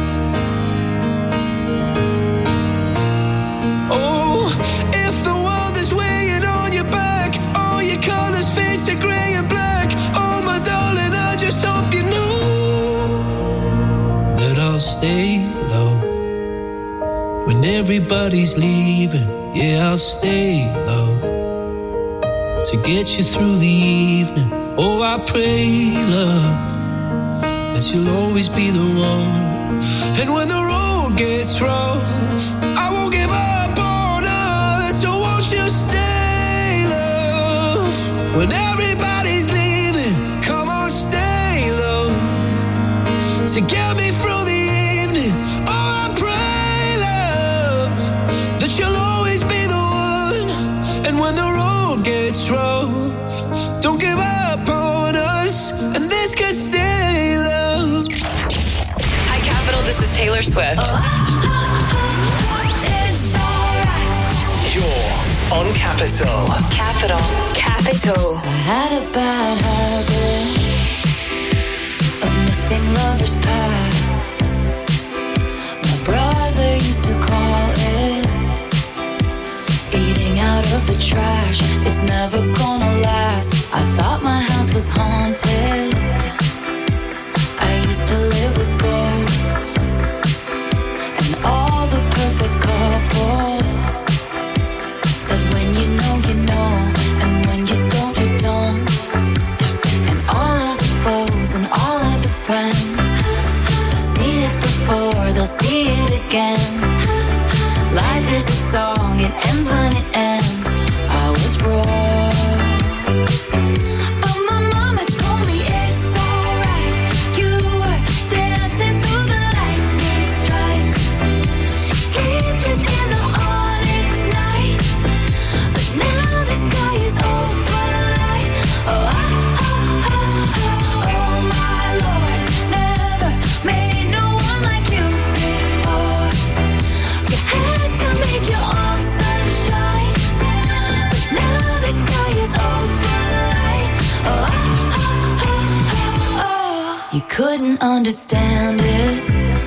S4: Oh, if the world is weighing on your back, all your colors fade to gray and black, oh, my darling, I just hope you know that I'll stay, love. When everybody's leaving, yeah, I'll stay, love. To get you through the evening, oh, I pray, love, that you'll always be the one. And when the road gets rough, I won't give up on us, so won't you stay, love? When everybody's leaving, come on, stay, love. To get me through the evening, oh, I pray, love, that you'll always be the one. And when the road gets rough, don't give up on us, and this could stay, love.
S6: Hi, Capital, this is Taylor Swift.
S3: You're on Capital.
S6: Capital. Capital.
S5: I had a bad habit of missing lovers past. My brother used to call it eating out of the trash. It's never gonna last. I thought my house was haunted. I used to live with ghosts and all the perfect couples said when you know, you know, and when you don't, you don't. And all of the foes and all of the friends, they've seen it before, they'll see it again. Life is a song, it ends when it ends. I was wrong, but my mama told me it's alright. You were dancing through the lightning strikes, sleepless in the onyx night, but now the sky is open light. Oh, oh, oh, oh, oh, my Lord, never made no one like you before. You had to make your own sunshine, but now the sky is open light. Oh, oh, oh, oh, oh. You couldn't understand it,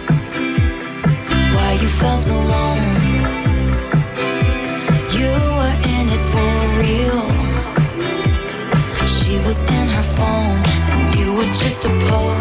S5: why you felt alone. You were in it for real,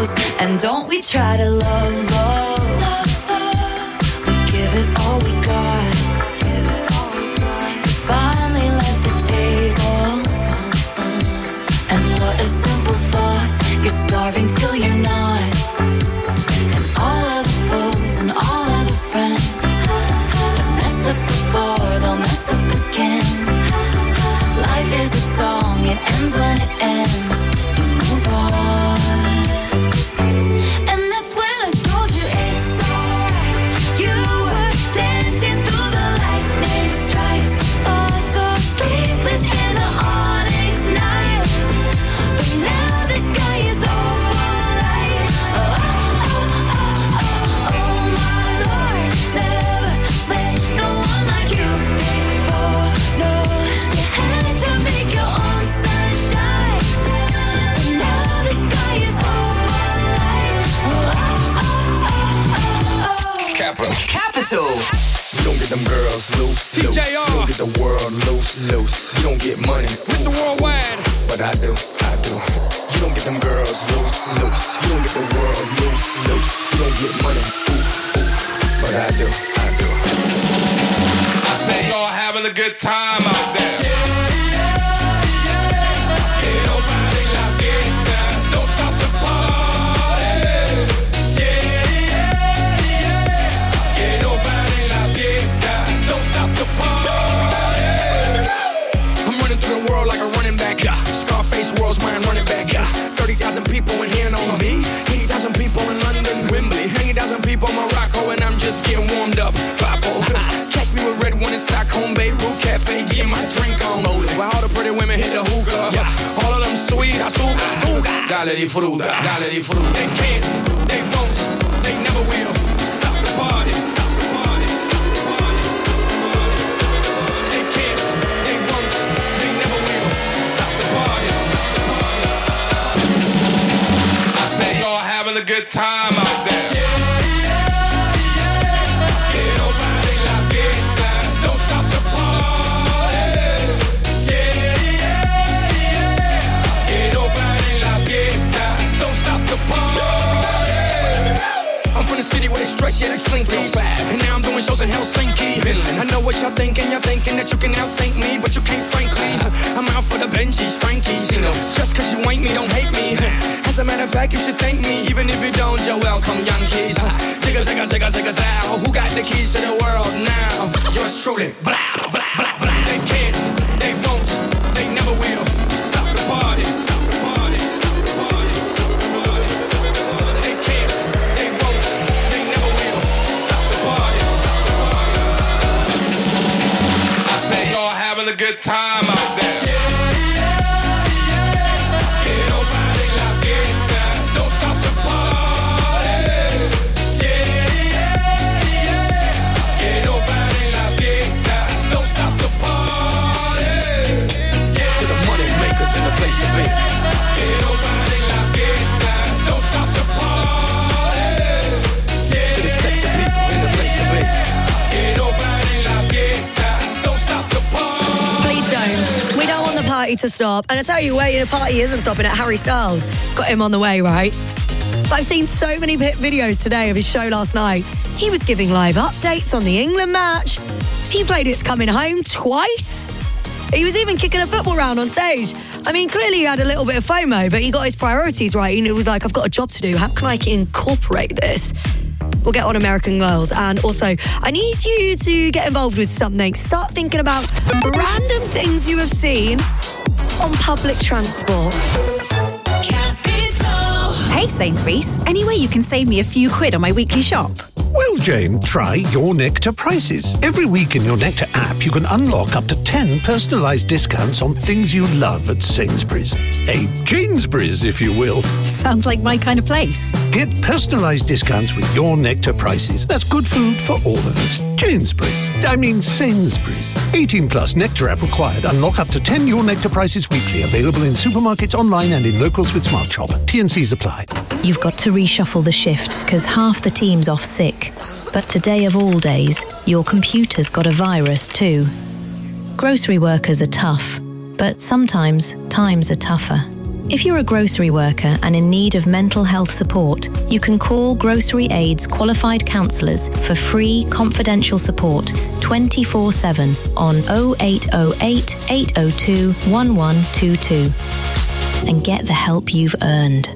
S5: close. And don't we try to love, love. We give it all we got. We finally left the table. And what a simple thought. You're starving till you're not. And all of the foes and all of the friends have messed up before, they'll mess up again. Life is a song, it ends when it ends. You move on. And that's when I told you it's alright. You were dancing through the lightning strikes. Oh, so sleepless in the onyx night. But now the sky is opal light. Oh, oh, oh, oh, oh, oh, my Lord. Never met no one like you before. No, you had to make your own sunshine. But now the sky is opal light. Oh, oh, oh, oh, oh, oh.
S9: Capital. Capital. You don't get them girls loose, loose. T J R. You don't get the world loose, loose. You don't get money.
S15: Mister Worldwide.
S9: But I do, I do. You don't get them girls loose, loose. You don't get the world loose, loose. You don't get money. Oof, oof. But I do, I do.
S31: I say y'all having a good time out there. Que no pare la fiesta, don't stop the party. Yeah, yeah, yeah. Que no pare la fiesta, don't stop the party.
S9: I'm running through the world like a running back. Yeah. Scarface world's mine running back. Yeah. thirty thousand people in here on me. eighty thousand people in London, Wembley. eighty thousand people in Morocco, and I'm just getting warmed up. Papo. Catch me with red one in Stockholm, Beirut Cafe, getting my drink on. While all the pretty women hit the hookah. Yeah. All of them sweet, azúcar, azúcar. Dale di fruta, dale di fruta.
S31: They can't, they won't, they never will stop the party. Stop the party. Stop the party. They can't, they won't, they never will stop the party. I say y'all having a good time out there. Que no pare la fiesta, don't stop the party. Yeah, yeah, yeah. Que no pare la fiesta, don't stop the party.
S9: I'm from the city where they stretch, yeah, like Slinkies. And now I'm doing shows in Helsinki. I know what y'all thinking, y'all thinking that you can outthink me, but you can't, frankly. I'm out for the Benjis, Frankies, you know. Just cause you ain't me, don't hate me. As a matter of fact, you should thank me, even if you don't, you're welcome, Yankees. Zigga, zigga, zigga, zigga, zow. Who got the keys to the world now? Yours truly. Blah, blah, blah, blah.
S31: They can't, they won't, they never will stop the party. Stop the party. Stop the party. They can't, they won't, they never will stop the party. I say y'all having a good time out there. Que no pare la fiesta, don't stop the party. Yeah, yeah, yeah. Que no pare la fiesta, don't stop the party.
S9: To the money makers in the place to be.
S31: Que no pare la fiesta, don't stop the party.
S9: To the sexy people in the place to be.
S31: Que no pare la fiesta, don't stop the party.
S8: Please don't. We don't want the party to stop. And I tell you where the party isn't stopping, at Harry Styles. Got him on the way, right? But I've seen so many hit videos today of his show last night. He was giving live updates on the England match. He played It's Coming Home twice. He was even kicking a football round on stage. I mean, clearly he had a little bit of FOMO, but he got his priorities right. And it was like, I've got a job to do. How can I incorporate this? We'll get on American Girls. And also, I need you to get involved with something. Start thinking about random things you have seen on public transport.
S10: Capital. Hey Sainsbury's, any way you can save me a few quid on my weekly shop?
S11: Well, Jane, try Your Nectar Prices. Every week in Your Nectar app, you can unlock up to ten personalised discounts on things you love at Sainsbury's. A Janesbury's, if you will.
S10: Sounds like my kind of place.
S11: Get personalised discounts with Your Nectar Prices. That's good food for all of us. Janesbury's. I mean Sainsbury's. eighteen plus Nectar app required. Unlock up to ten Your Nectar Prices weekly. Available in supermarkets, online and in locals with Smart Shop. T and C's apply.
S12: You've got to reshuffle the shifts because half the team's off sick. But today of all days, your computer's got a virus too. Grocery workers are tough, but sometimes times are tougher. If you're a grocery worker and in need of mental health support, you can call Grocery Aid's qualified counsellors for free confidential support twenty-four seven on oh eight oh eight, eight oh two, one one two two and get the help you've earned.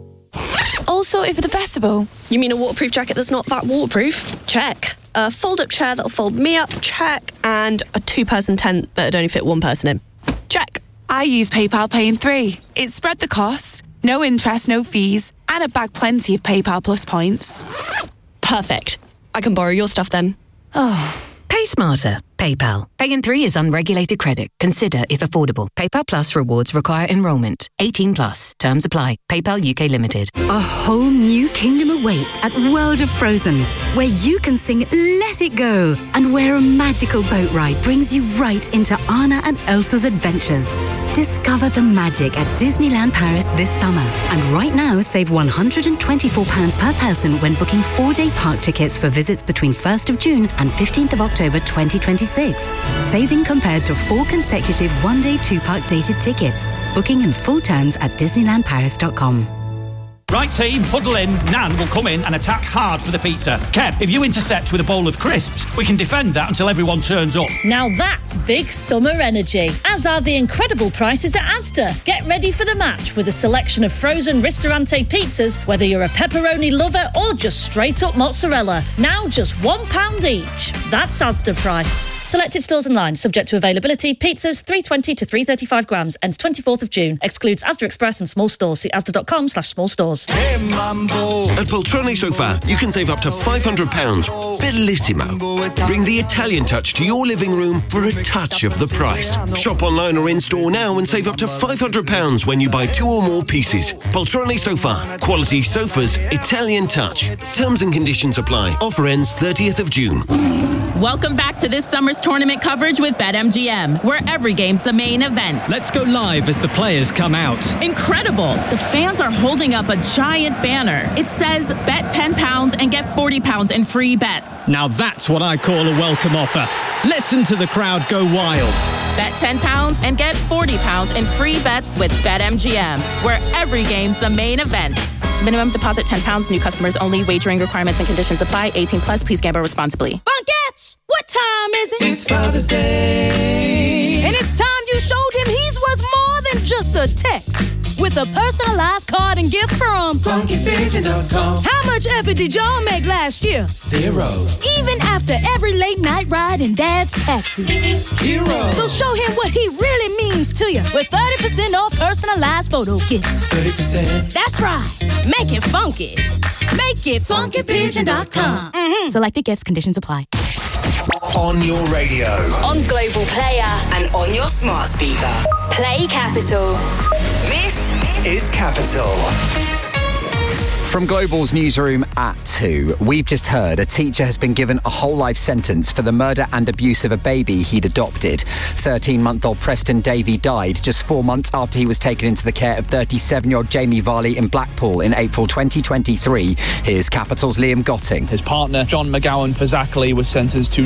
S13: All sorted for the festival?
S14: You mean a waterproof jacket that's not that waterproof? Check. A fold-up chair that'll fold me up? Check. And a two-person tent that'd only fit one person in? Check.
S13: I use PayPal Pay in three. It spread the costs, no interest, no fees, and it bagged plenty of PayPal Plus points.
S14: Perfect. I can borrow your stuff then.
S13: Oh.
S16: Pay smarter. PayPal. Pay in three is unregulated credit. Consider if affordable. PayPal Plus rewards require enrolment. eighteen plus. Terms apply. PayPal U K Limited.
S17: A whole new kingdom awaits at World of Frozen, where you can sing Let It Go, and where a magical boat ride brings you right into Anna and Elsa's adventures. Discover the magic at Disneyland Paris this summer. And right now, save one hundred twenty-four pounds per person when booking four-day park tickets for visits between first of June and fifteenth of October twenty twenty-six. Saving compared to four consecutive one-day two-park dated tickets. Booking and full terms at disneyland paris dot com.
S19: Right team, huddle in. Nan will come in and attack hard for the pizza. Kev, if you intercept with a bowl of crisps, we can defend that until everyone turns up.
S20: Now that's big summer energy, as are the incredible prices at Asda. Get ready for the match with a selection of frozen Ristorante pizzas, whether you're a pepperoni lover or just straight up mozzarella. Now just one pound each. That's Asda price. Selected stores and lines, subject to availability. Pizzas three twenty to three thirty-five grams, ends twenty-fourth of June. Excludes Asda Express and small stores. See asda.com slash small stores.
S22: Hey, Mambo. At Poltrone Sofa, you can save up to five hundred pounds. Bellissimo. Bring the Italian touch to your living room for a touch of the price. Shop online or in-store now and save up to five hundred pounds when you buy two or more pieces. Poltrone Sofa. Quality sofas, Italian touch. Terms and conditions apply. Offer ends thirtieth of June.
S23: Welcome back to this summer's tournament coverage with BetMGM, where every game's the main event.
S24: Let's go live as the players come out.
S23: Incredible! The fans are holding up a giant banner. It says, bet ten pounds and get forty pounds in free bets.
S24: Now that's what I call a welcome offer. Listen to the crowd go wild.
S23: Bet ten pounds and get forty pounds in free bets with BetMGM, where every game's the main event. Minimum deposit ten pounds, new customers only. Wagering requirements and conditions apply. eighteen plus, please gamble responsibly.
S25: Bunkettes, what time is it?
S31: It's Father's Day.
S25: And it's time you showed him he's worth more than just a text. With a personalized card and gift from
S31: funky pigeon dot com.
S25: How much effort did y'all make last year?
S31: Zero.
S25: Even after every late night ride in Dad's taxi.
S31: Hero.
S25: So show him what he really means to you with thirty percent off personalized photo gifts.
S31: thirty percent.
S25: That's right. Make it funky. Make it funky pigeon dot com.
S23: Mm-hmm. Selected gifts, conditions apply.
S3: On your radio.
S7: On Global Player.
S6: And on your smart speaker.
S7: Play Capital.
S6: This
S3: is Capital.
S26: From Global's newsroom at two, we've just heard a teacher has been given a whole life sentence for the murder and abuse of a baby he'd adopted. thirteen-month-old Preston Davey died just four months after he was taken into the care of thirty-seven-year-old Jamie Varley in Blackpool in April twenty twenty-three. Here's Capital's Liam Gotting.
S32: His partner, John McGowan Fazakerley, was sentenced to